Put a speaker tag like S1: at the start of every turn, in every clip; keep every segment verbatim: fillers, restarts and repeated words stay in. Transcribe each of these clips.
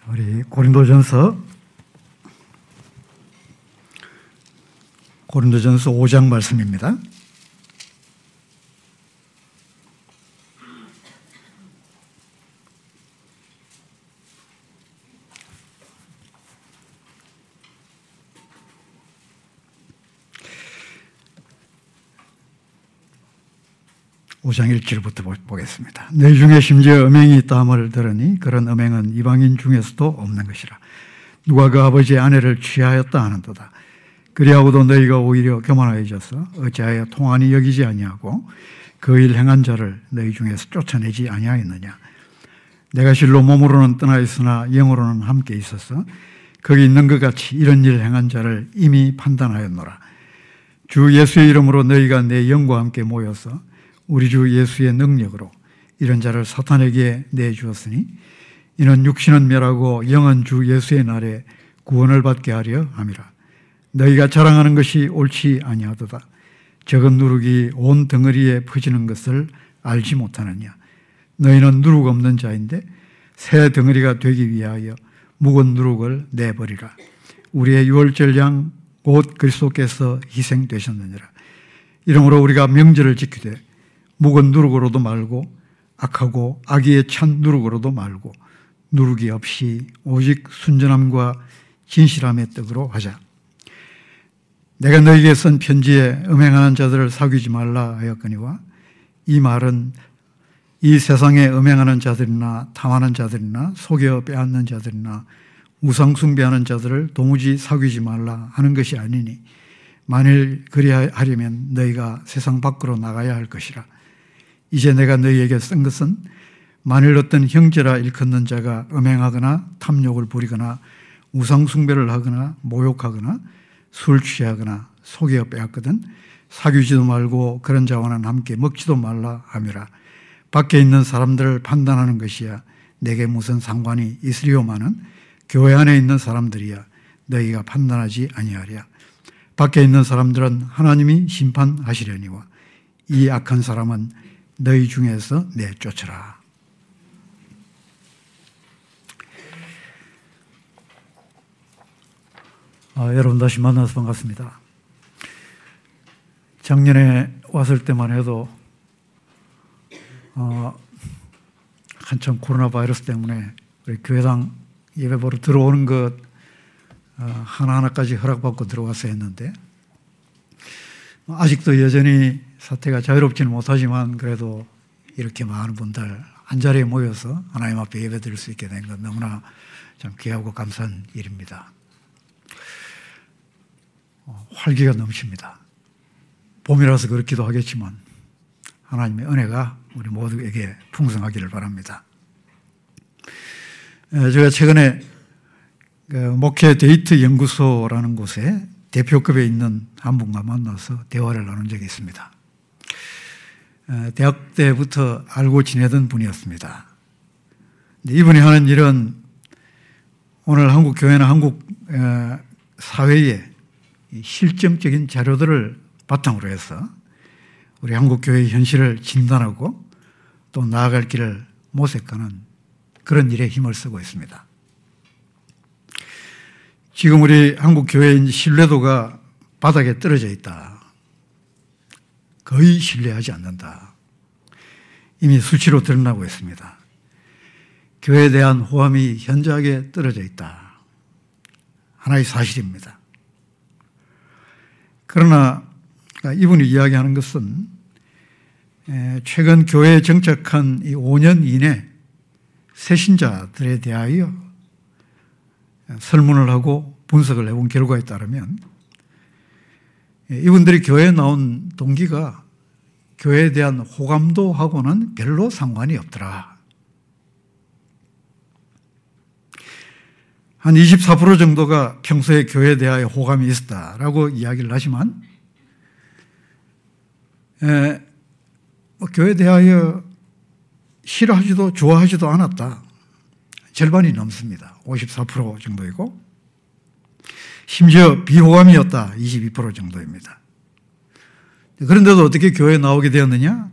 S1: 우리 고린도전서 고린도전서 오 장 말씀입니다. 오 장 일 절부터 보겠습니다. 너희 중에 심지어 음행이 있다 함을 들으니 그런 음행은 이방인 중에서도 없는 것이라. 누가 그 아버지의 아내를 취하였다 하는도다. 그리하고도 너희가 오히려 교만하여져서 어찌하여 통한이 여기지 아니하고 그 일 행한 자를 너희 중에서 쫓아내지 아니하였느냐. 내가 실로 몸으로는 떠나 있으나 영으로는 함께 있어서 거기 있는 것 같이 이런 일 행한 자를 이미 판단하였노라. 주 예수의 이름으로 너희가 내 영과 함께 모여서 우리 주 예수의 능력으로 이런 자를 사탄에게 내주었으니 이는 육신은 멸하고 영은 주 예수의 날에 구원을 받게 하려 함이라. 너희가 자랑하는 것이 옳지 아니하도다. 적은 누룩이 온 덩어리에 퍼지는 것을 알지 못하느냐. 너희는 누룩 없는 자인데 새 덩어리가 되기 위하여 묵은 누룩을 내버리라. 우리의 유월절 양 곧 그리스도께서 희생되셨느니라. 이러므로 우리가 명절을 지키되 묵은 누룩으로도 말고 악하고 악의에 찬 누룩으로도 말고 누룩이 없이 오직 순전함과 진실함의 떡으로 하자. 내가 너희에게 쓴 편지에 음행하는 자들을 사귀지 말라 하였거니와 이 말은 이 세상에 음행하는 자들이나 탐하는 자들이나 속여 빼앗는 자들이나 우상 숭배하는 자들을 도무지 사귀지 말라 하는 것이 아니니 만일 그리하려면 너희가 세상 밖으로 나가야 할 것이라. 이제 내가 너희에게 쓴 것은 만일 어떤 형제라 일컫는 자가 음행하거나 탐욕을 부리거나 우상 숭배를 하거나 모욕하거나 술 취하거나 속여 빼앗거든 사귀지도 말고 그런 자와는 함께 먹지도 말라 하미라. 밖에 있는 사람들을 판단하는 것이야 내게 무슨 상관이 있으리오마는 교회 안에 있는 사람들이야 너희가 판단하지 아니하랴. 밖에 있는 사람들은 하나님이 심판하시려니와 이 악한 사람은 너희 중에서 내쫓으라. 아, 여러분 다시 만나서 반갑습니다. 작년에 왔을 때만 해도 어, 한참 코로나 바이러스 때문에 우리 교회당 예배 보러 들어오는 것 어, 하나하나까지 허락받고 들어왔어야 했는데 아직도 여전히 사태가 자유롭지는 못하지만 그래도 이렇게 많은 분들 한자리에 모여서 하나님 앞에 예배 드릴 수 있게 된 건 너무나 참 귀하고 감사한 일입니다. 어, 활기가 넘칩니다. 봄이라서 그렇기도 하겠지만 하나님의 은혜가 우리 모두에게 풍성하기를 바랍니다. 제가 최근에 목회 데이트 연구소라는 곳에 대표급에 있는 한 분과 만나서 대화를 나눈 적이 있습니다. 대학 때부터 알고 지내던 분이었습니다. 이분이 하는 일은 오늘 한국 교회나 한국 사회의 실증적인 자료들을 바탕으로 해서 우리 한국 교회의 현실을 진단하고 또 나아갈 길을 모색하는 그런 일에 힘을 쓰고 있습니다. 지금 우리 한국 교회의 신뢰도가 바닥에 떨어져 있다. 거의 신뢰하지 않는다. 이미 수치로 드러나고 있습니다. 교회에 대한 호감이 현저하게 떨어져 있다. 하나의 사실입니다. 그러나 이분이 이야기하는 것은 최근 교회에 정착한 이 오 년 이내 새신자들에 대하여 설문을 하고 분석을 해본 결과에 따르면 이분들이 교회에 나온 동기가 교회에 대한 호감도하고는 별로 상관이 없더라. 한 이십사 퍼센트 정도가 평소에 교회에 대하여 호감이 있었다라고 이야기를 하지만 에, 뭐 교회에 대하여 싫어하지도 좋아하지도 않았다. 절반이 넘습니다. 오십사 퍼센트 정도이고 심지어 비호감이었다. 이십이 퍼센트 정도입니다. 그런데도 어떻게 교회에 나오게 되었느냐?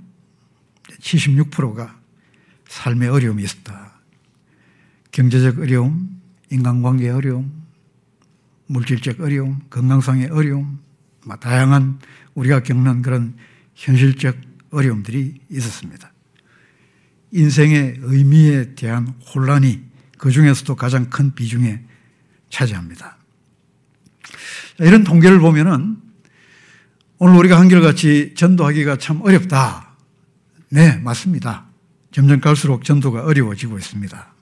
S1: 칠십육 퍼센트가 삶의 어려움이 있었다. 경제적 어려움, 인간관계의 어려움, 물질적 어려움, 건강상의 어려움, 다양한 우리가 겪는 그런 현실적 어려움들이 있었습니다. 인생의 의미에 대한 혼란이 그 중에서도 가장 큰 비중에 차지합니다. 이런 통계를 보면은 오늘 우리가 한결같이 전도하기가 참 어렵다. 네, 맞습니다. 점점 갈수록 전도가 어려워지고 있습니다.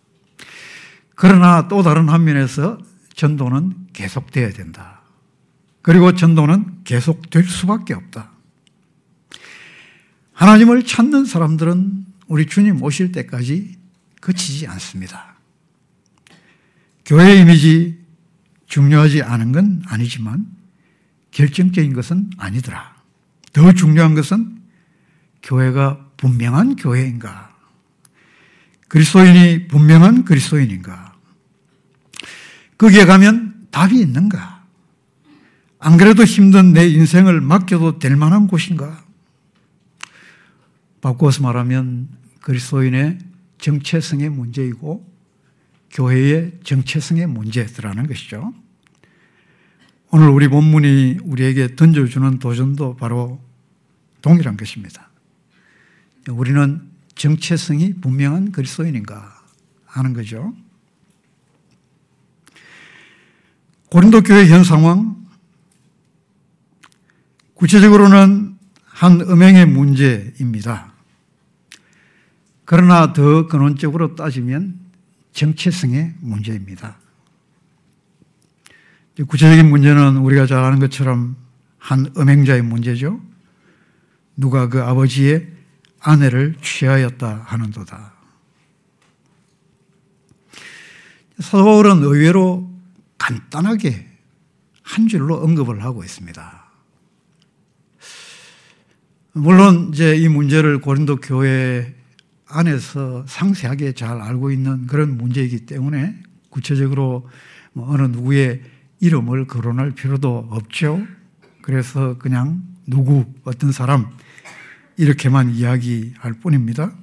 S1: 그러나 또 다른 한면에서 전도는 계속돼야 된다. 그리고 전도는 계속될 수밖에 없다. 하나님을 찾는 사람들은 우리 주님 오실 때까지 그치지 않습니다. 교회 이미지 중요하지 않은 건 아니지만 결정적인 것은 아니더라. 더 중요한 것은 교회가 분명한 교회인가? 그리스도인이 분명한 그리스도인인가? 거기에 가면 답이 있는가? 안 그래도 힘든 내 인생을 맡겨도 될 만한 곳인가? 바꾸어서 말하면 그리스도인의 정체성의 문제이고 교회의 정체성의 문제라는 것이죠. 오늘 우리 본문이 우리에게 던져주는 도전도 바로 동일한 것입니다. 우리는 정체성이 분명한 그리스도인인가 하는 거죠. 고린도 교회 현 상황, 구체적으로는 한 음행의 문제입니다. 그러나 더 근원적으로 따지면 정체성의 문제입니다. 구체적인 문제는 우리가 잘 아는 것처럼 한 음행자의 문제죠. 누가 그 아버지의 아내를 취하였다 하는도다. 사도 바울은 의외로 간단하게 한 줄로 언급을 하고 있습니다. 물론 이제 이 문제를 고린도 교회 안에서 상세하게 잘 알고 있는 그런 문제이기 때문에 구체적으로 뭐 어느 누구의 이름을 거론할 필요도 없죠. 그래서 그냥 누구, 어떤 사람 이렇게만 이야기할 뿐입니다.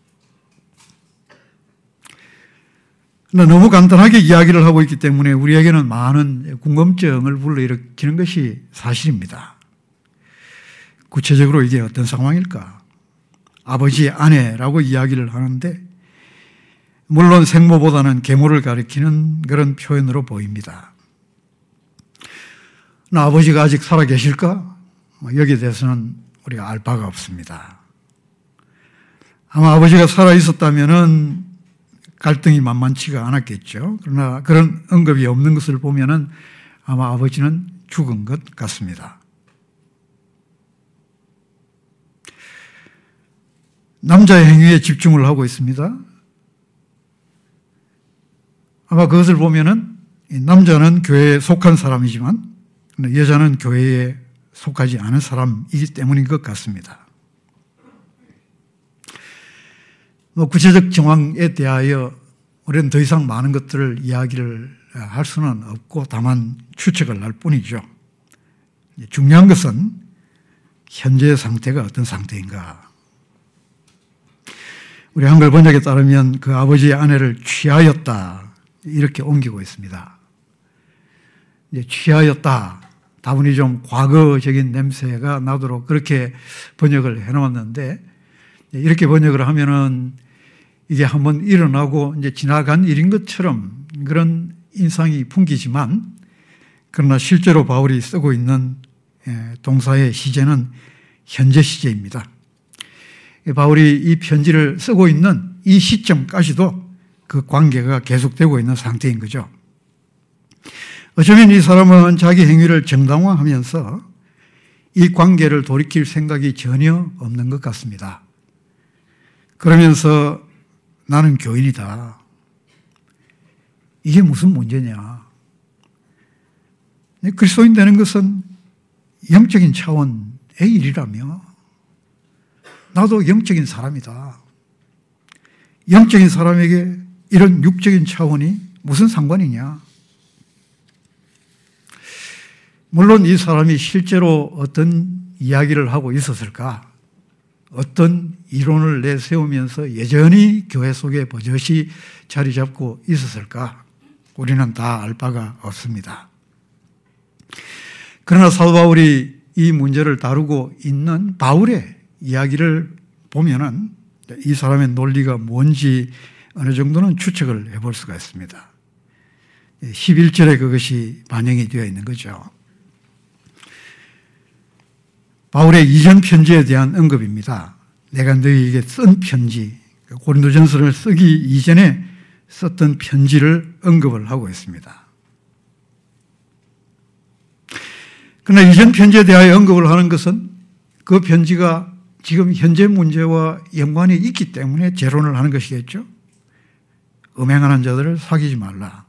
S1: 너무 간단하게 이야기를 하고 있기 때문에 우리에게는 많은 궁금증을 불러일으키는 것이 사실입니다. 구체적으로 이게 어떤 상황일까? 아버지의 아내라고 이야기를 하는데 물론 생모보다는 계모를 가리키는 그런 표현으로 보입니다. 나 아버지가 아직 살아 계실까? 여기에 대해서는 우리가 알 바가 없습니다. 아마 아버지가 살아 있었다면은 갈등이 만만치가 않았겠죠. 그러나 그런 언급이 없는 것을 보면은 아마 아버지는 죽은 것 같습니다. 남자의 행위에 집중을 하고 있습니다. 아마 그것을 보면은 남자는 교회에 속한 사람이지만 여자는 교회에 속하지 않은 사람이기 때문인 것 같습니다. 뭐 구체적 정황에 대하여 우리는 더 이상 많은 것들을 이야기를 할 수는 없고 다만 추측을 할 뿐이죠. 중요한 것은 현재의 상태가 어떤 상태인가. 우리 한글 번역에 따르면 그 아버지의 아내를 취하였다 이렇게 옮기고 있습니다. 이제 취하였다. 다분히 좀 과거적인 냄새가 나도록 그렇게 번역을 해놓았는데 이렇게 번역을 하면은 이게 한번 일어나고 이제 지나간 일인 것처럼 그런 인상이 풍기지만 그러나 실제로 바울이 쓰고 있는 동사의 시제는 현재 시제입니다. 바울이 이 편지를 쓰고 있는 이 시점까지도 그 관계가 계속되고 있는 상태인 거죠. 어쩌면 이 사람은 자기 행위를 정당화하면서 이 관계를 돌이킬 생각이 전혀 없는 것 같습니다. 그러면서 나는 교인이다. 이게 무슨 문제냐. 그리스도인 되는 것은 영적인 차원의 일이라며 나도 영적인 사람이다. 영적인 사람에게 이런 육적인 차원이 무슨 상관이냐. 물론 이 사람이 실제로 어떤 이야기를 하고 있었을까? 어떤 이론을 내세우면서 여전히 교회 속에 버젓이 자리 잡고 있었을까? 우리는 다 알 바가 없습니다. 그러나 사도 바울이 이 문제를 다루고 있는 바울의 이야기를 보면은 이 사람의 논리가 뭔지 어느 정도는 추측을 해볼 수가 있습니다. 십일 절에 그것이 반영이 되어 있는 거죠. 바울의 이전 편지에 대한 언급입니다. 내가 너희에게 쓴 편지, 고린도전서를 쓰기 이전에 썼던 편지를 언급을 하고 있습니다. 그러나 이전 편지에 대하여 언급을 하는 것은 그 편지가 지금 현재 문제와 연관이 있기 때문에 재론을 하는 것이겠죠. 음행하는 자들을 사귀지 말라.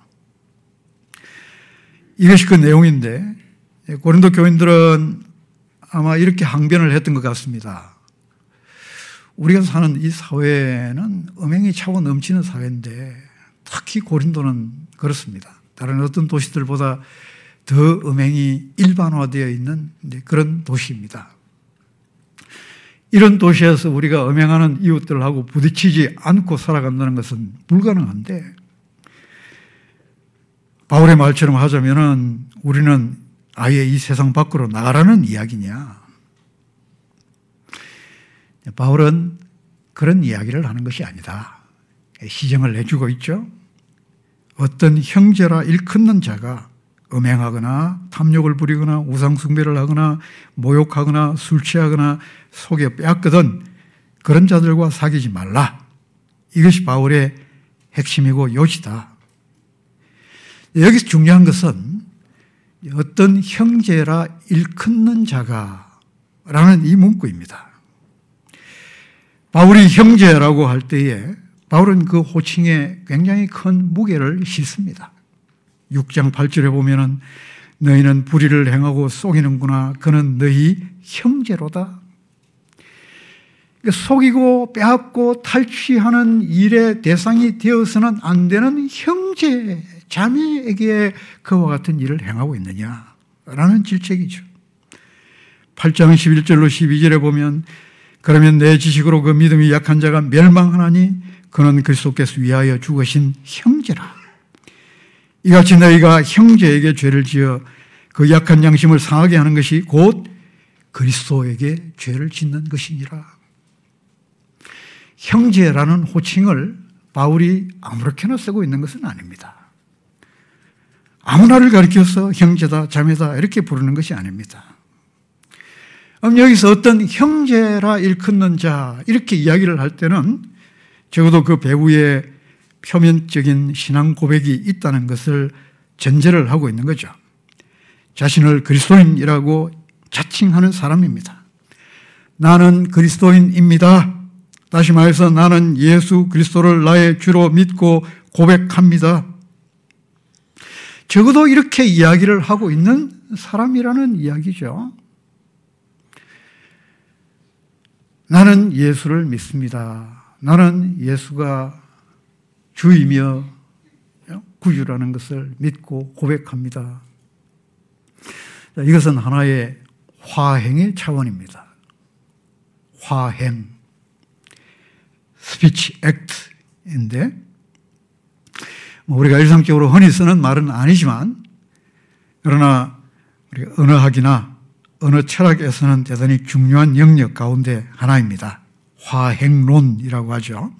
S1: 이것이 그 내용인데 고린도 교인들은 아마 이렇게 항변을 했던 것 같습니다. 우리가 사는 이 사회는 음행이 차고 넘치는 사회인데 특히 고린도는 그렇습니다. 다른 어떤 도시들보다 더 음행이 일반화되어 있는 그런 도시입니다. 이런 도시에서 우리가 음행하는 이웃들하고 부딪히지 않고 살아간다는 것은 불가능한데 바울의 말처럼 하자면은 우리는 아예 이 세상 밖으로 나가라는 이야기냐? 바울은 그런 이야기를 하는 것이 아니다. 시정을 내주고 있죠. 어떤 형제라 일컫는 자가 음행하거나 탐욕을 부리거나 우상숭배를 하거나 모욕하거나 술 취하거나 속여 빼앗거든 그런 자들과 사귀지 말라. 이것이 바울의 핵심이고 요지다. 여기서 중요한 것은 어떤 형제라 일컫는 자가 라는 이 문구입니다. 바울이 형제라고 할 때에 바울은 그 호칭에 굉장히 큰 무게를 싣습니다. 육 장 팔 절에 보면은 너희는 불의를 행하고 속이는구나. 그는 너희 형제로다. 속이고 빼앗고 탈취하는 일의 대상이 되어서는 안 되는 형제, 자매에게 그와 같은 일을 행하고 있느냐라는 질책이죠. 팔 장 십일 절로 십이 절에 보면 그러면 내 지식으로 그 믿음이 약한 자가 멸망하나니 그는 그리스도께서 위하여 죽으신 형제라. 이같이 너희가 형제에게 죄를 지어 그 약한 양심을 상하게 하는 것이 곧 그리스도에게 죄를 짓는 것이니라. 형제라는 호칭을 바울이 아무렇게나 쓰고 있는 것은 아닙니다. 아무나를 가리켜서 형제다, 자매다 이렇게 부르는 것이 아닙니다. 그럼 여기서 어떤 형제라 일컫는 자 이렇게 이야기를 할 때는 적어도 그 배우의 표면적인 신앙 고백이 있다는 것을 전제를 하고 있는 거죠. 자신을 그리스도인이라고 자칭하는 사람입니다. 나는 그리스도인입니다. 다시 말해서 나는 예수 그리스도를 나의 주로 믿고 고백합니다. 적어도 이렇게 이야기를 하고 있는 사람이라는 이야기죠. 나는 예수를 믿습니다. 나는 예수가 주이며 구주라는 것을 믿고 고백합니다. 이것은 하나의 화행의 차원입니다. 화행, 스피치 액트인데 우리가 일상적으로 흔히 쓰는 말은 아니지만 그러나 우리가 언어학이나 언어 철학에서는 대단히 중요한 영역 가운데 하나입니다. 화행론이라고 하죠.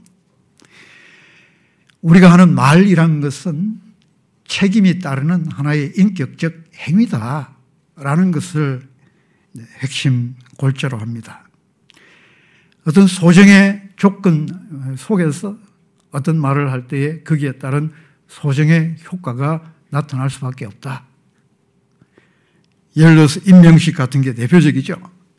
S1: 우리가 하는 말이란 것은 책임이 따르는 하나의 인격적 행위다라는 것을 핵심 골자로 합니다. 어떤 소정의 조건 속에서 어떤 말을 할 때에 거기에 따른 소정의 효과가 나타날 수밖에 없다. 예를 들어서 임명식 같은 게 대표적이죠.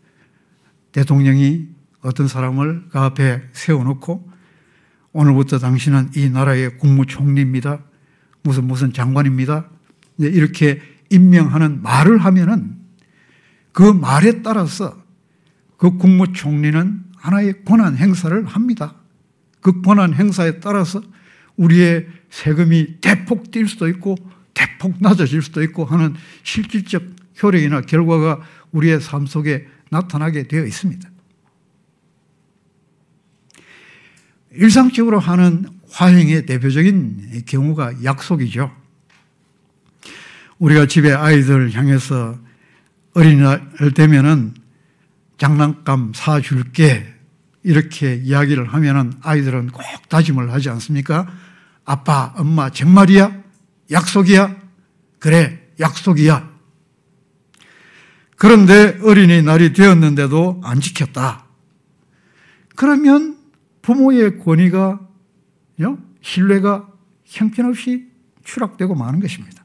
S1: 대통령이 어떤 사람을 그 앞에 세워놓고 오늘부터 당신은 이 나라의 국무총리입니다. 무슨 무슨 장관입니다. 이렇게 임명하는 말을 하면은 그 말에 따라서 그 국무총리는 하나의 권한 행사를 합니다. 그 권한 행사에 따라서 우리의 세금이 대폭 뛸 수도 있고 대폭 낮아질 수도 있고 하는 실질적 효력이나 결과가 우리의 삶 속에 나타나게 되어 있습니다. 일상적으로 하는 화행의 대표적인 경우가 약속이죠. 우리가 집에 아이들 향해서 어린이날 되면은 장난감 사줄게 이렇게 이야기를 하면은 아이들은 꼭 다짐을 하지 않습니까? 아빠, 엄마 정말이야? 약속이야? 그래, 약속이야. 그런데 어린이날이 되었는데도 안 지켰다. 그러면 부모의 권위가, 신뢰가 형편없이 추락되고 마는 것입니다.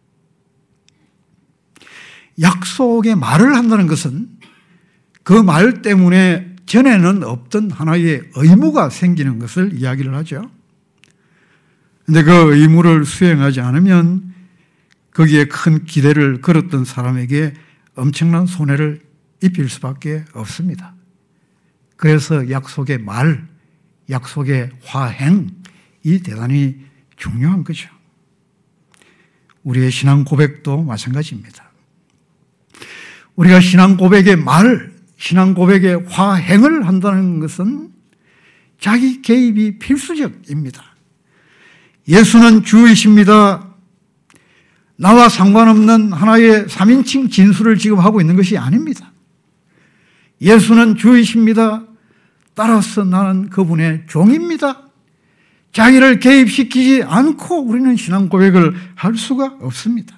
S1: 약속의 말을 한다는 것은 그 말 때문에 전에는 없던 하나의 의무가 생기는 것을 이야기를 하죠. 그런데 그 의무를 수행하지 않으면 거기에 큰 기대를 걸었던 사람에게 엄청난 손해를 입힐 수밖에 없습니다. 그래서 약속의 말, 약속의 화행이 대단히 중요한 거죠. 우리의 신앙 고백도 마찬가지입니다. 우리가 신앙 고백의 말, 신앙 고백의 화행을 한다는 것은 자기 개입이 필수적입니다. 예수는 주이십니다. 나와 상관없는 하나의 삼인칭 진술을 지금 하고 있는 것이 아닙니다. 예수는 주이십니다. 따라서 나는 그분의 종입니다. 자기를 개입시키지 않고 우리는 신앙 고백을 할 수가 없습니다.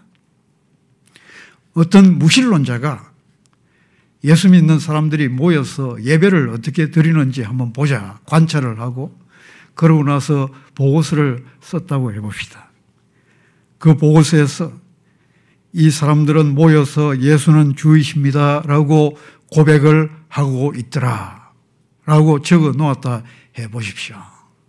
S1: 어떤 무신론자가 예수 믿는 사람들이 모여서 예배를 어떻게 드리는지 한번 보자 관찰을 하고 그러고 나서 보고서를 썼다고 해봅시다. 그 보고서에서 이 사람들은 모여서 예수는 주이십니다 라고 고백을 하고 있더라 라고 적어 놓았다 해보십시오.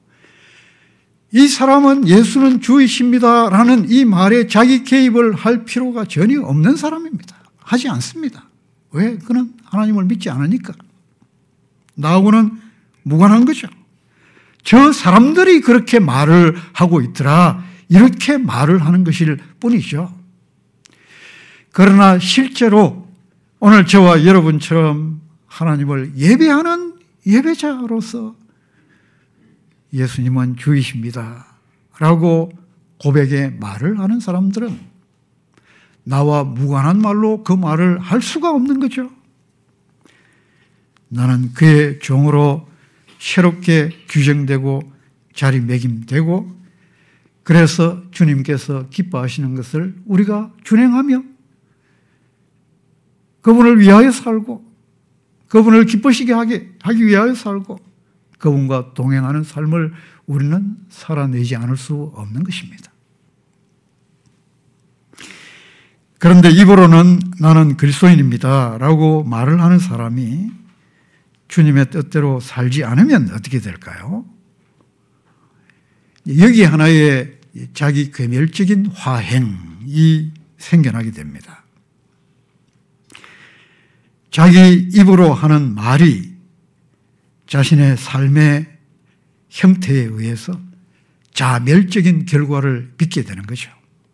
S1: 이 사람은 예수는 주이십니다 라는 이 말에 자기 개입을 할 필요가 전혀 없는 사람입니다. 하지 않습니다. 왜? 그는 하나님을 믿지 않으니까. 나하고는 무관한 거죠. 저 사람들이 그렇게 말을 하고 있더라 이렇게 말을 하는 것일 뿐이죠. 그러나 실제로 오늘 저와 여러분처럼 하나님을 예배하는 예배자로서 예수님은 주이십니다 라고 고백의 말을 하는 사람들은 나와 무관한 말로 그 말을 할 수가 없는 거죠. 나는 그의 종으로 새롭게 규정되고 자리매김되고 그래서 주님께서 기뻐하시는 것을 우리가 준행하며 그분을 위하여 살고 그분을 기쁘시게 하기, 하기 위하여 살고 그분과 동행하는 삶을 우리는 살아내지 않을 수 없는 것입니다. 그런데 입으로는 나는 그리스도인입니다 라고 말을 하는 사람이 주님의 뜻대로 살지 않으면 어떻게 될까요? 여기 하나의 자기 괴멸적인 화행이 생겨나게 됩니다. 자기 입으로 하는 말이 자신의 삶의 형태에 의해서 자멸적인 결과를 빚게 되는 거죠.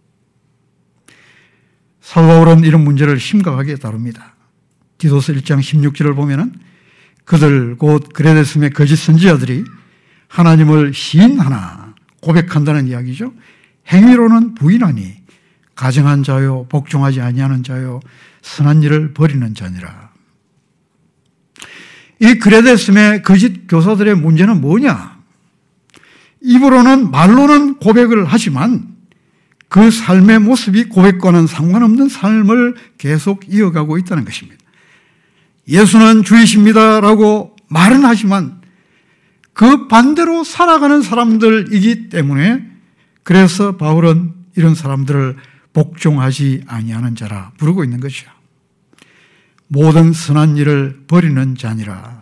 S1: 사도 바울은 이런 문제를 심각하게 다룹니다. 디도서 일 장 십육 절을 보면은 그들 곧 그레데스의 거짓 선지자들이 하나님을 시인하나 고백한다는 이야기죠. 행위로는 부인하니 가증한 자요 복종하지 아니하는 자요 선한 일을 버리는 자니라. 이 그레데스의 거짓 교사들의 문제는 뭐냐? 입으로는 말로는 고백을 하지만 그 삶의 모습이 고백과는 상관없는 삶을 계속 이어가고 있다는 것입니다. 예수는 주이십니다 라고 말은 하지만 그 반대로 살아가는 사람들이기 때문에 그래서 바울은 이런 사람들을 복종하지 아니하는 자라 부르고 있는 것이죠. 모든 선한 일을 버리는 자니라.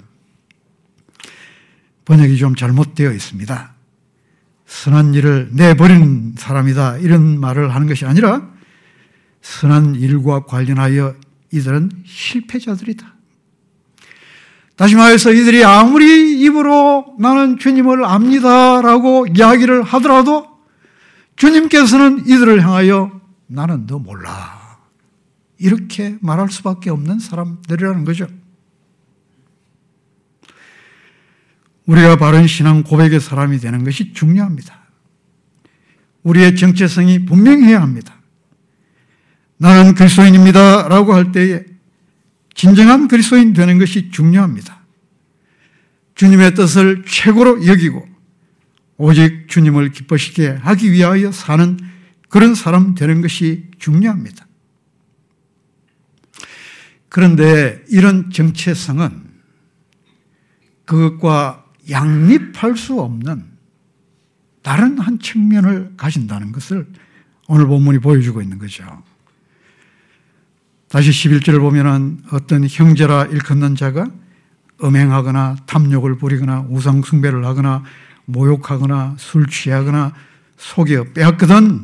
S1: 번역이 좀 잘못되어 있습니다. 선한 일을 내버리는 사람이다 이런 말을 하는 것이 아니라 선한 일과 관련하여 이들은 실패자들이다. 다시 말해서 이들이 아무리 입으로 나는 주님을 압니다라고 이야기를 하더라도 주님께서는 이들을 향하여 나는 너 몰라 이렇게 말할 수밖에 없는 사람들이라는 거죠. 우리가 바른 신앙 고백의 사람이 되는 것이 중요합니다. 우리의 정체성이 분명해야 합니다. 나는 그리스도인입니다 라고 할 때에 진정한 그리스도인 되는 것이 중요합니다. 주님의 뜻을 최고로 여기고 오직 주님을 기뻐시게 하기 위하여 사는 그런 사람 되는 것이 중요합니다. 그런데 이런 정체성은 그것과 양립할 수 없는 다른 한 측면을 가진다는 것을 오늘 본문이 보여주고 있는 거죠. 다시 십일 절을 보면은 어떤 형제라 일컫는 자가 음행하거나 탐욕을 부리거나 우상 숭배를 하거나 모욕하거나 술 취하거나 속여 빼앗거든.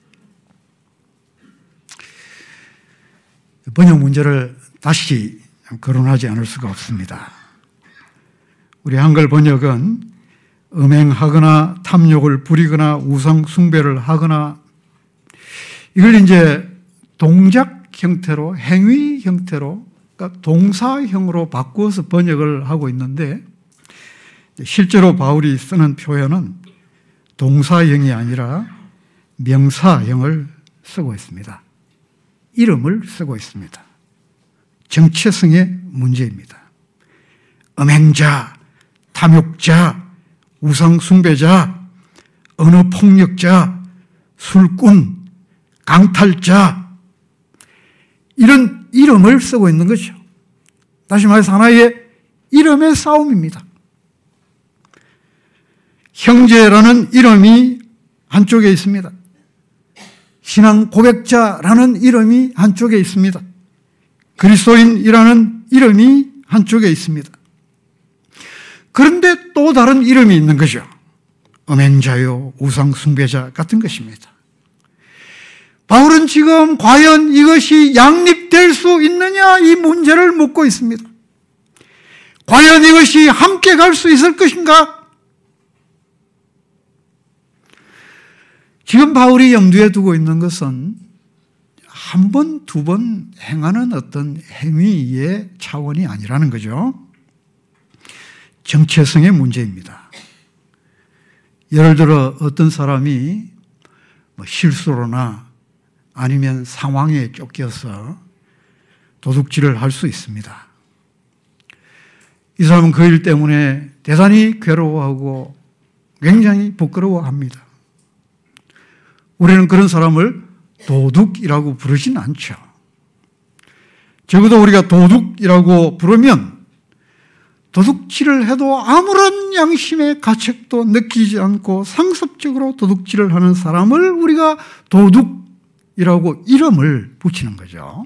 S1: 번역 문제를 다시 거론하지 않을 수가 없습니다. 우리 한글 번역은 음행하거나 탐욕을 부리거나 우상 숭배를 하거나 이걸 이제 동작 형태로 행위 형태로 그러니까 동사형으로 바꾸어서 번역을 하고 있는데 실제로 바울이 쓰는 표현은 동사형이 아니라 명사형을 쓰고 있습니다. 이름을 쓰고 있습니다. 정체성의 문제입니다. 음행자, 탐욕자, 우상숭배자, 언어폭력자, 술꾼, 강탈자 이런 이름을 쓰고 있는 거죠. 다시 말해서 하나의 이름의 싸움입니다. 형제라는 이름이 한쪽에 있습니다. 신앙 고백자라는 이름이 한쪽에 있습니다. 그리스도인이라는 이름이 한쪽에 있습니다. 그런데 또 다른 이름이 있는 거죠. 음행자요, 우상숭배자 같은 것입니다. 바울은 지금 과연 이것이 양립될 수 있느냐 이 문제를 묻고 있습니다. 과연 이것이 함께 갈 수 있을 것인가? 지금 바울이 염두에 두고 있는 것은 한 번, 두 번 행하는 어떤 행위의 차원이 아니라는 거죠. 정체성의 문제입니다. 예를 들어 어떤 사람이 뭐 실수로나 아니면 상황에 쫓겨서 도둑질을 할 수 있습니다. 이 사람은 그 일 때문에 대단히 괴로워하고 굉장히 부끄러워합니다. 우리는 그런 사람을 도둑이라고 부르진 않죠. 적어도 우리가 도둑이라고 부르면 도둑질을 해도 아무런 양심의 가책도 느끼지 않고 상습적으로 도둑질을 하는 사람을 우리가 도둑이라고 이름을 붙이는 거죠.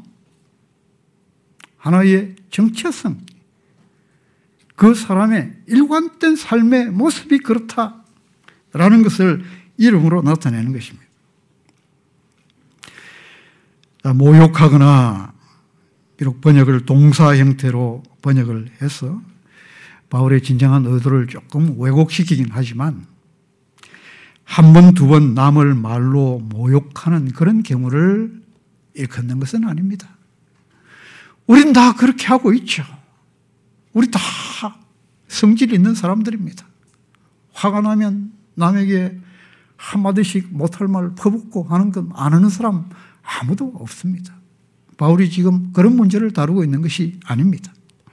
S1: 하나의 정체성, 그 사람의 일관된 삶의 모습이 그렇다라는 것을 이름으로 나타내는 것입니다. 모욕하거나 비록 번역을 동사 형태로 번역을 해서 바울의 진정한 의도를 조금 왜곡시키긴 하지만 한 번, 두 번 남을 말로 모욕하는 그런 경우를 일컫는 것은 아닙니다. 우린 다 그렇게 하고 있죠. 우리 다 성질 있는 사람들입니다. 화가 나면 남에게 한마디씩 못할 말 퍼붓고 하는 건 안 하는 사람 아무도 없습니다. 바울이 지금 그런 문제를 다루고 있는 것이 아닙니다.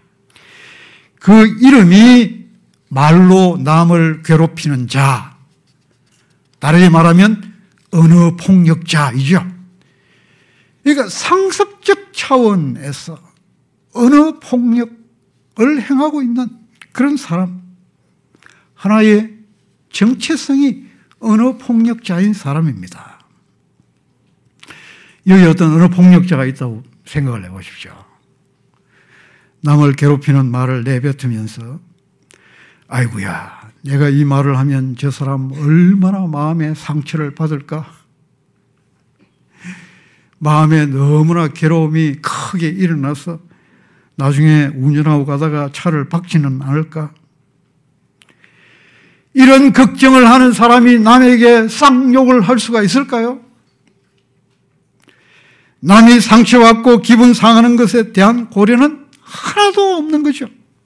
S1: 그 이름이 말로 남을 괴롭히는 자, 다르게 말하면 언어폭력자이죠. 그러니까 상습적 차원에서 언어폭력을 행하고 있는 그런 사람, 하나의 정체성이 언어폭력자인 사람입니다. 여기 어떤 언어폭력자가 있다고 생각을 해보십시오. 남을 괴롭히는 말을 내뱉으면서 아이고야, 내가 이 말을 하면 저 사람 얼마나 마음에 상처를 받을까? 마음에 너무나 괴로움이 크게 일어나서 나중에 운전하고 가다가 차를 박지는 않을까? 이런 걱정을 하는 사람이 남에게 쌍욕을 할 수가 있을까요? 남이 상처받고 기분 상하는 것에 대한 고려는 하나도 없는 거죠.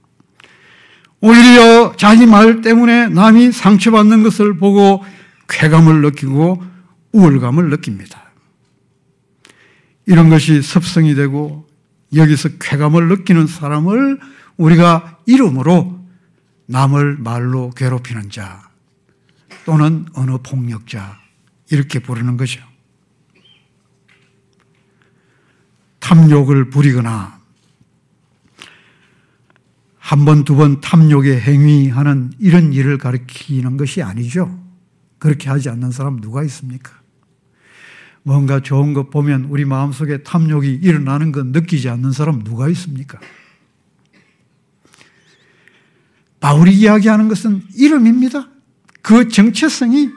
S1: 오히려 자기 말 때문에 남이 상처받는 것을 보고 쾌감을 느끼고 우월감을 느낍니다. 이런 것이 습성이 되고 여기서 쾌감을 느끼는 사람을 우리가 이름으로 남을 말로 괴롭히는 자 또는 언어 폭력자 이렇게 부르는 거죠. 탐욕을 부리거나 한 번, 두 번 탐욕에 행위하는 이런 일을 가리키는 것이 아니죠. 그렇게 하지 않는 사람 누가 있습니까? 뭔가 좋은 것 보면 우리 마음속에 탐욕이 일어나는 것 느끼지 않는 사람 누가 있습니까? 바울이 이야기하는 것은 이름입니다. 그 정체성이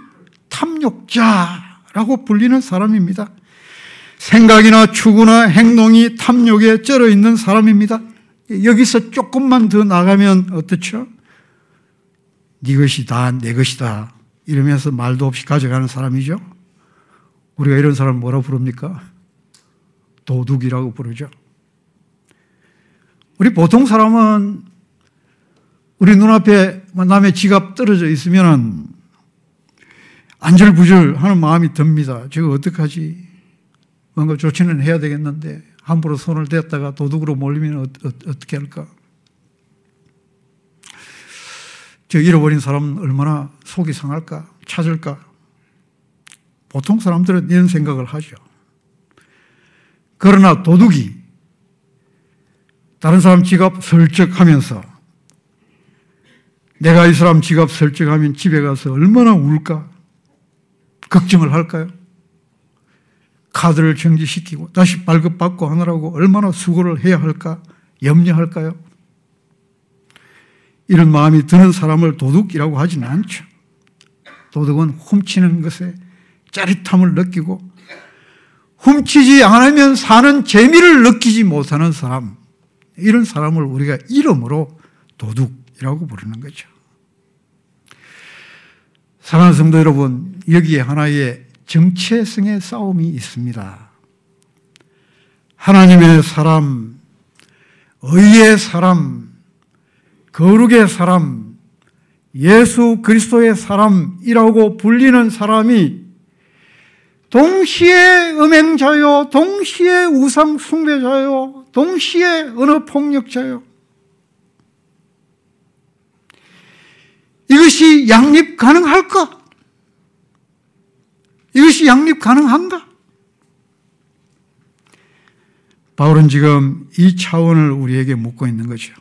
S1: 탐욕자라고 불리는 사람입니다. 생각이나 추구나 행동이 탐욕에 쩔어 있는 사람입니다. 여기서 조금만 더 나가면 어떻죠? 네 것이다, 내 것이다 이러면서 말도 없이 가져가는 사람이죠. 우리가 이런 사람 뭐라고 부릅니까? 도둑이라고 부르죠. 우리 보통 사람은 우리 눈앞에 남의 지갑 떨어져 있으면 안절부절 하는 마음이 듭니다. 저거 어떡하지? 뭔가 조치는 해야 되겠는데 함부로 손을 댔다가 도둑으로 몰리면 어, 어, 어떻게 할까? 저 잃어버린 사람은 얼마나 속이 상할까? 찾을까? 보통 사람들은 이런 생각을 하죠. 그러나 도둑이 다른 사람 지갑 설적하면서 내가 이 사람 지갑 설적하면 집에 가서 얼마나 울까? 걱정을 할까요? 카드를 정지시키고 다시 발급받고 하느라고 얼마나 수고를 해야 할까? 염려할까요? 이런 마음이 드는 사람을 도둑이라고 하지는 않죠. 도둑은 훔치는 것에 짜릿함을 느끼고 훔치지 않으면 사는 재미를 느끼지 못하는 사람, 이런 사람을 우리가 이름으로 도둑이라고 부르는 거죠. 사랑하는 성도 여러분, 여기에 하나의 정체성의 싸움이 있습니다. 하나님의 사람, 의의 사람, 거룩의 사람, 예수 그리스도의 사람이라고 불리는 사람이 동시에 음행자요, 동시에 우상 숭배자요, 동시에 언어 폭력자요. 이것이 양립 가능할까? 이것이 양립 가능한가? 바울은 지금 이 차원을 우리에게 묻고 있는 거죠.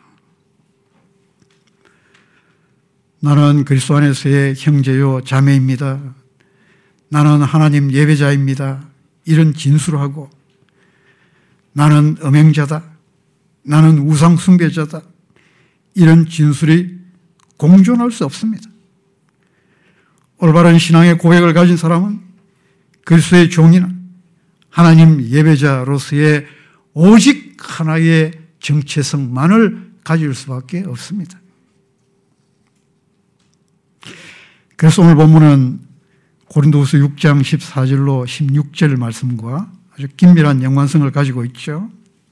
S1: 나는 그리스도 안에서의 형제요 자매입니다. 나는 하나님 예배자입니다. 이런 진술을 하고 나는 음행자다. 나는 우상 숭배자다. 이런 진술이 공존할 수 없습니다. 올바른 신앙의 고백을 가진 사람은 그리스도의 종이나 하나님 예배자로서의 오직 하나의 정체성만을 가질 수밖에 없습니다. 그래서 오늘 본문은 고린도후서 육 장 십사 절로 십육 절 말씀과 아주 긴밀한 연관성을 가지고 있죠.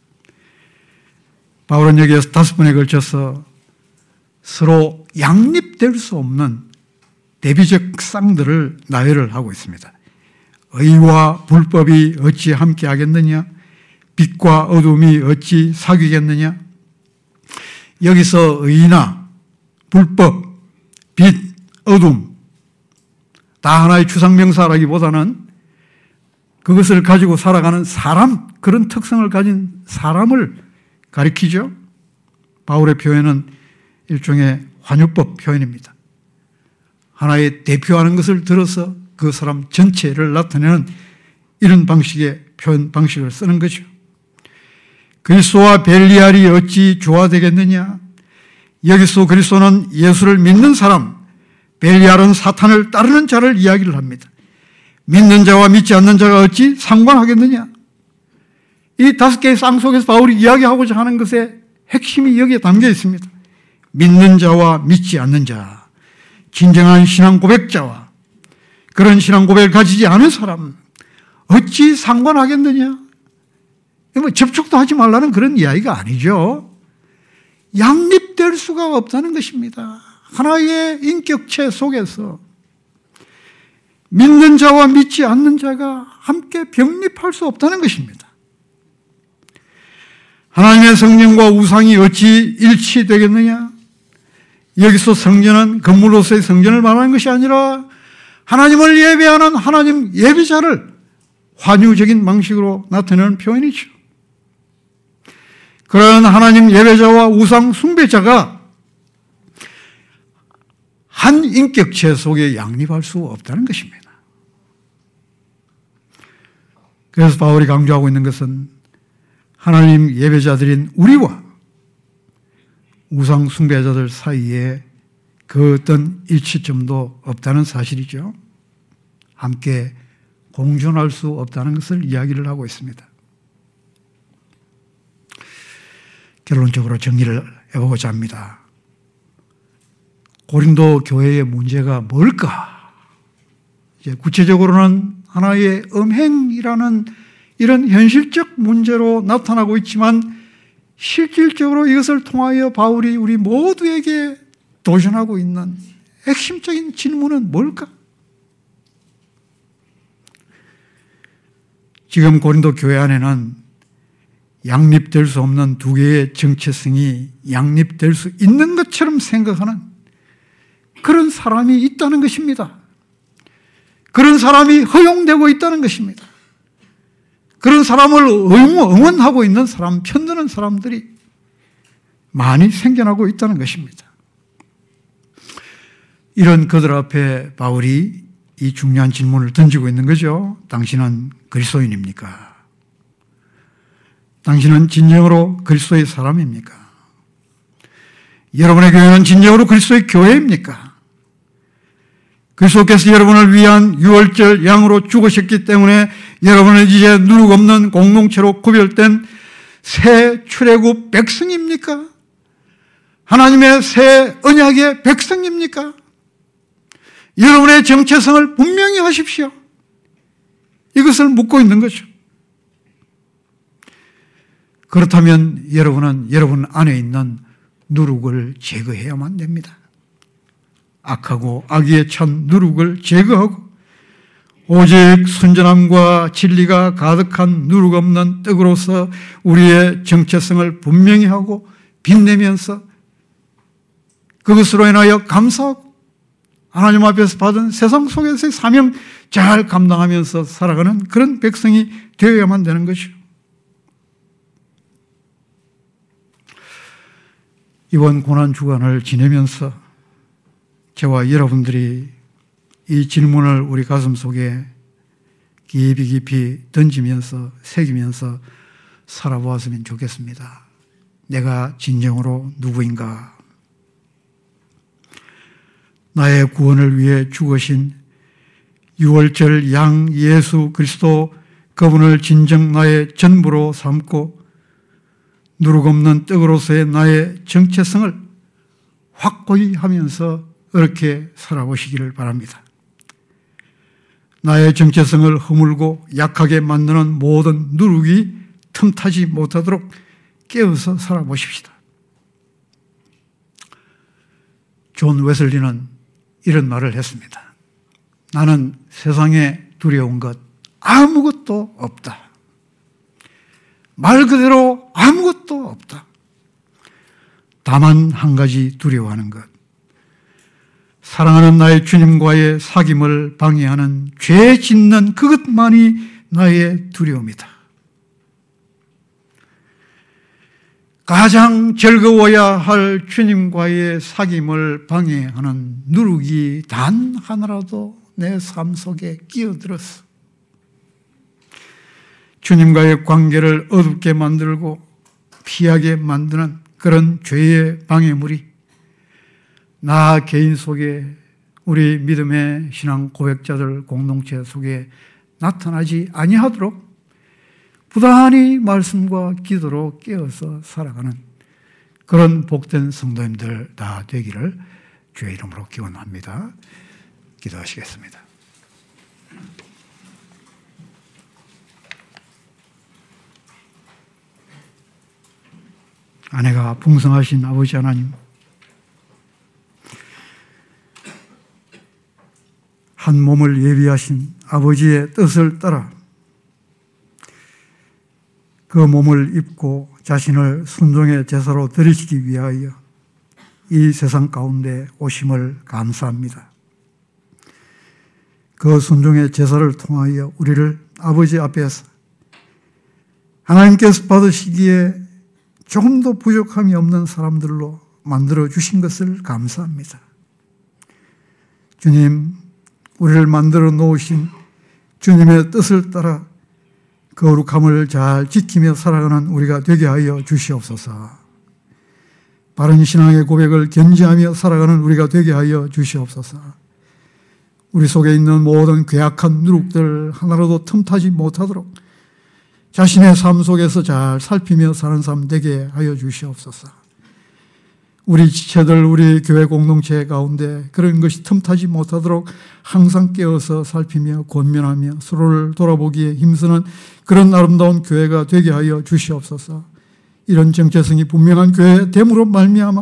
S1: 바울은 여기에서 다섯 번에 걸쳐서 서로 양립될 수 없는 대비적 쌍들을 나열을 하고 있습니다. 의와 불법이 어찌 함께 하겠느냐? 빛과 어둠이 어찌 사귀겠느냐? 여기서 의나 불법, 빛, 어둠 다 하나의 추상명사라기보다는 그것을 가지고 살아가는 사람, 그런 특성을 가진 사람을 가리키죠. 바울의 표현은 일종의 환유법 표현입니다. 하나의 대표하는 것을 들어서 그 사람 전체를 나타내는 이런 방식의 표현 방식을 쓰는 거죠. 그리스도와 벨리알이 어찌 조화되겠느냐? 여기서 그리스도는 예수를 믿는 사람, 벨리알은 사탄을 따르는 자를 이야기를 합니다. 믿는 자와 믿지 않는 자가 어찌 상관하겠느냐? 이 다섯 개의 쌍 속에서 바울이 이야기하고자 하는 것의 핵심이 여기에 담겨 있습니다. 믿는 자와 믿지 않는 자, 진정한 신앙 고백자와 그런 신앙 고백을 가지지 않은 사람 어찌 상관하겠느냐? 뭐 접촉도 하지 말라는 그런 이야기가 아니죠. 양립될 수가 없다는 것입니다. 하나의 인격체 속에서 믿는 자와 믿지 않는 자가 함께 병립할 수 없다는 것입니다. 하나님의 성전과 우상이 어찌 일치되겠느냐? 여기서 성전은 건물로서의 성전을 말하는 것이 아니라 하나님을 예배하는 하나님 예배자를 환유적인 방식으로 나타내는 표현이죠. 그런 하나님 예배자와 우상 숭배자가 한 인격체 속에 양립할 수 없다는 것입니다. 그래서 바울이 강조하고 있는 것은 하나님 예배자들인 우리와 우상 숭배자들 사이에 그 어떤 일치점도 없다는 사실이죠. 함께 공존할 수 없다는 것을 이야기를 하고 있습니다. 결론적으로 정리를 해보고자 합니다. 고린도 교회의 문제가 뭘까? 이제 구체적으로는 하나의 음행이라는 이런 현실적 문제로 나타나고 있지만 실질적으로 이것을 통하여 바울이 우리 모두에게 도전하고 있는 핵심적인 질문은 뭘까? 지금 고린도 교회 안에는 양립될 수 없는 두 개의 정체성이 양립될 수 있는 것처럼 생각하는 그런 사람이 있다는 것입니다. 그런 사람이 허용되고 있다는 것입니다. 그런 사람을 응원하고 있는 사람, 편드는 사람들이 많이 생겨나고 있다는 것입니다. 이런 그들 앞에 바울이 이 중요한 질문을 던지고 있는 거죠. 당신은 그리스도인입니까? 당신은 진정으로 그리스도의 사람입니까? 여러분의 교회는 진정으로 그리스도의 교회입니까? 그리스도께서 여러분을 위한 유월절 양으로 죽으셨기 때문에 여러분은 이제 누룩 없는 공동체로 구별된 새 출애굽 백성입니까? 하나님의 새 언약의 백성입니까? 여러분의 정체성을 분명히 하십시오. 이것을 묻고 있는 거죠. 그렇다면 여러분은 여러분 안에 있는 누룩을 제거해야만 됩니다. 악하고 악의에 찬 누룩을 제거하고 오직 순전함과 진리가 가득한 누룩 없는 떡으로서 우리의 정체성을 분명히 하고 빛내면서 그것으로 인하여 감사하고 하나님 앞에서 받은 세상 속에서의 사명 잘 감당하면서 살아가는 그런 백성이 되어야만 되는 것이죠. 이번 고난주간을 지내면서 저와 여러분들이 이 질문을 우리 가슴 속에 깊이 깊이 던지면서 새기면서 살아보았으면 좋겠습니다. 내가 진정으로 누구인가? 나의 구원을 위해 죽으신 유월절 양 예수 그리스도 그분을 진정 나의 전부로 삼고 누룩 없는 떡으로서의 나의 정체성을 확고히 하면서 그렇게 살아보시기를 바랍니다. 나의 정체성을 허물고 약하게 만드는 모든 누룩이 틈타지 못하도록 깨어서 살아보십시다. 존 웨슬리는 이런 말을 했습니다. 나는 세상에 두려운 것 아무것도 없다. 말 그대로 아무것도 없다. 다만 한 가지 두려워하는 것. 사랑하는 나의 주님과의 사귐을 방해하는 죄 짓는 그것만이 나의 두려움이다. 가장 즐거워야 할 주님과의 사귐을 방해하는 누룩이 단 하나라도 내 삶 속에 끼어들었어. 주님과의 관계를 어둡게 만들고 피하게 만드는 그런 죄의 방해물이 나 개인 속에 우리 믿음의 신앙 고백자들 공동체 속에 나타나지 아니하도록 부단히 말씀과 기도로 깨어서 살아가는 그런 복된 성도님들 다 되기를 주의 이름으로 기원합니다. 기도하시겠습니다. 아내가 풍성하신 아버지 하나님, 한 몸을 예비하신 아버지의 뜻을 따라 그 몸을 입고 자신을 순종의 제사로 드리시기 위하여 이 세상 가운데 오심을 감사합니다. 그 순종의 제사를 통하여 우리를 아버지 앞에서 하나님께서 받으시기에 조금도 부족함이 없는 사람들로 만들어 주신 것을 감사합니다. 주님, 우리를 만들어 놓으신 주님의 뜻을 따라 거룩함을 잘 지키며 살아가는 우리가 되게 하여 주시옵소서. 바른 신앙의 고백을 견지하며 살아가는 우리가 되게 하여 주시옵소서. 우리 속에 있는 모든 괴악한 누룩들 하나라도 틈타지 못하도록 자신의 삶 속에서 잘 살피며 사는 삶 되게 하여 주시옵소서. 우리 지체들, 우리 교회 공동체 가운데 그런 것이 틈타지 못하도록 항상 깨어서 살피며 권면하며 서로를 돌아보기에 힘쓰는 그런 아름다운 교회가 되게 하여 주시옵소서. 이런 정체성이 분명한 교회 됨으로 말미암아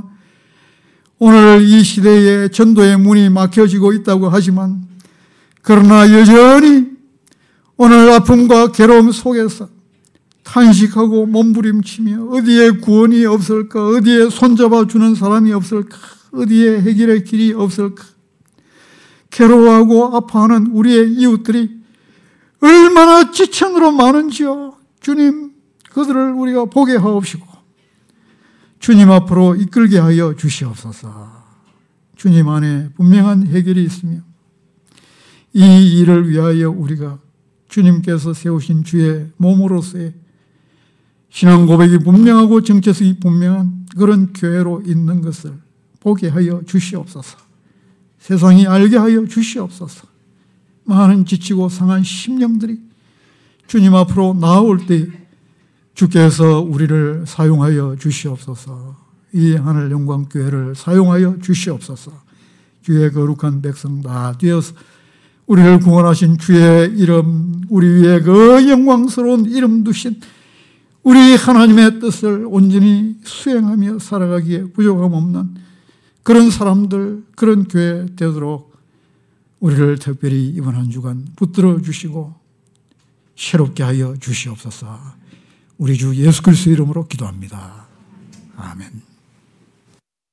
S1: 오늘 이 시대에 전도의 문이 막혀지고 있다고 하지만 그러나 여전히 오늘 아픔과 괴로움 속에서 탄식하고 몸부림치며 어디에 구원이 없을까, 어디에 손잡아 주는 사람이 없을까, 어디에 해결의 길이 없을까 괴로워하고 아파하는 우리의 이웃들이 얼마나 지천으로 많은지요. 주님, 그들을 우리가 보게 하옵시고 주님 앞으로 이끌게 하여 주시옵소서. 주님 안에 분명한 해결이 있으며 이 일을 위하여 우리가 주님께서 세우신 주의 몸으로서의 신앙 고백이 분명하고 정체성이 분명한 그런 교회로 있는 것을 보게 하여 주시옵소서. 세상이 알게 하여 주시옵소서. 많은 지치고 상한 심령들이 주님 앞으로 나아올 때 주께서 우리를 사용하여 주시옵소서. 이 하늘 영광 교회를 사용하여 주시옵소서. 주의 거룩한 백성 다 되어서 우리를 구원하신 주의 이름, 우리 위에 그 영광스러운 이름 두신 우리 하나님의 뜻을 온전히 수행하며 살아가기에 부족함 없는 그런 사람들, 그런 교회 되도록 우리를 특별히 이번 한 주간 붙들어 주시고 새롭게 하여 주시옵소서. 우리 주 예수 그리스도 이름으로 기도합니다. 아멘.